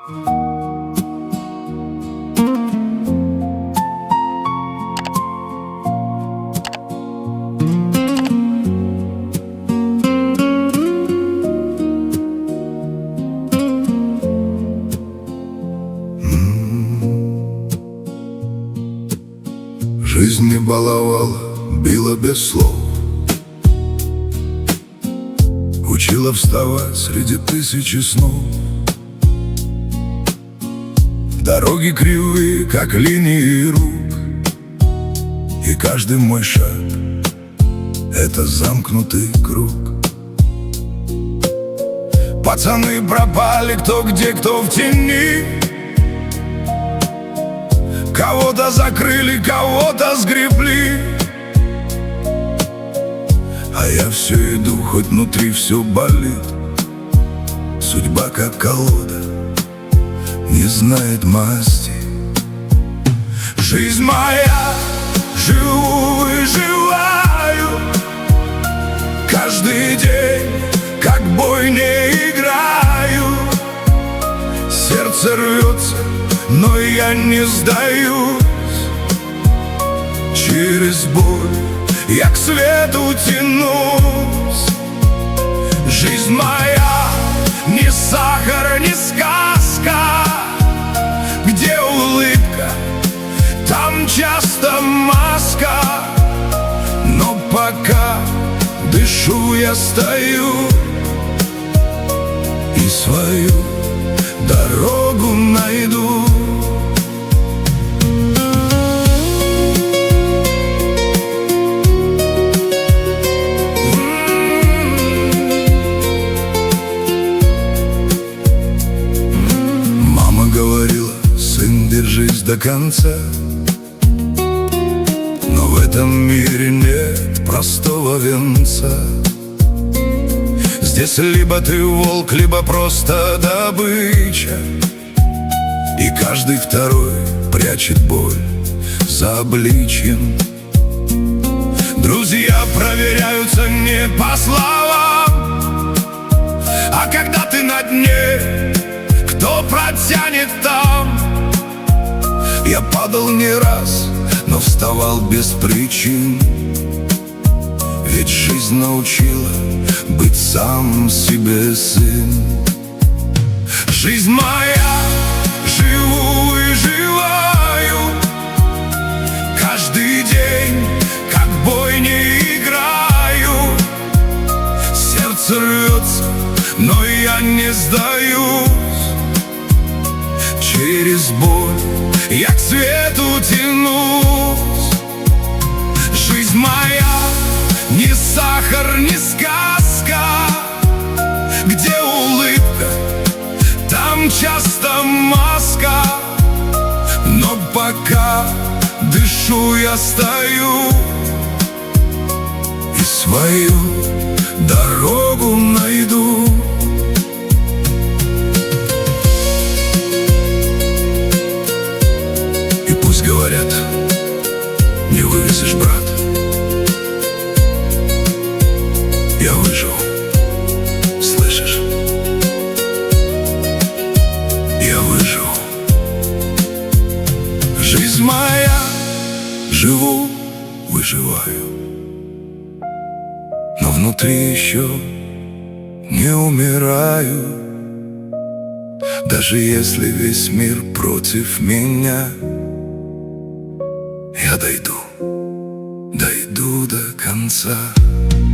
Жизнь не баловала, била без слов, учила вставать среди тысячи снов. Дороги кривые, как линии рук, и каждый мой шаг — это замкнутый круг. Пацаны пропали, кто где, кто в тени. Кого-то закрыли, кого-то сгребли, а я все иду, хоть внутри все болит. Судьба как колода, не знает масти. Жизнь моя, живу, выживаю. Каждый день, как бой, не играю. Сердце рвется, но я не сдаюсь. Через боль я к свету тянусь. Жизнь моя не сахар, не сказка. Где улыбка, там часто маска. Но пока дышу, я стою и свою дорогу найду. Мама говорила: сын, держись до конца. Но в этом мире нет простого венца. Здесь либо ты волк, либо просто добыча, и каждый второй прячет боль за обличьем. Друзья проверяются не по словам, а когда ты на дне, кто протянет там? Я падал не раз, но вставал без причин. Ведь жизнь научила быть сам себе сын. Жизнь моя, живу, выживаю. Каждый день, как бой, не играю. Сердце рвется, но я не сдаюсь. Через боль я к свету тянусь. Жизнь моя не сахар, не сказка. Где улыбка, там часто маска. Но пока дышу, я стою и свою дорогу найду. И пусть говорят: не вывезешь, брат. Я выжил, слышишь? Я выжил. Жизнь моя, живу, выживаю. Но внутри еще не умираю. Даже если весь мир против меня, я дойду до конца.